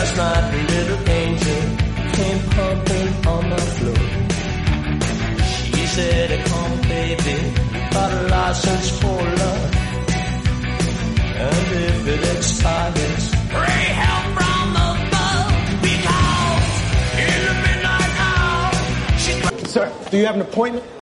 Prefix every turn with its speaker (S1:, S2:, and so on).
S1: Last night the little angel came pumping on my floor. She said, come baby, got a license for love. And if it expires, pray help from above. Because in the midnight hour,
S2: Sir, do you have an appointment?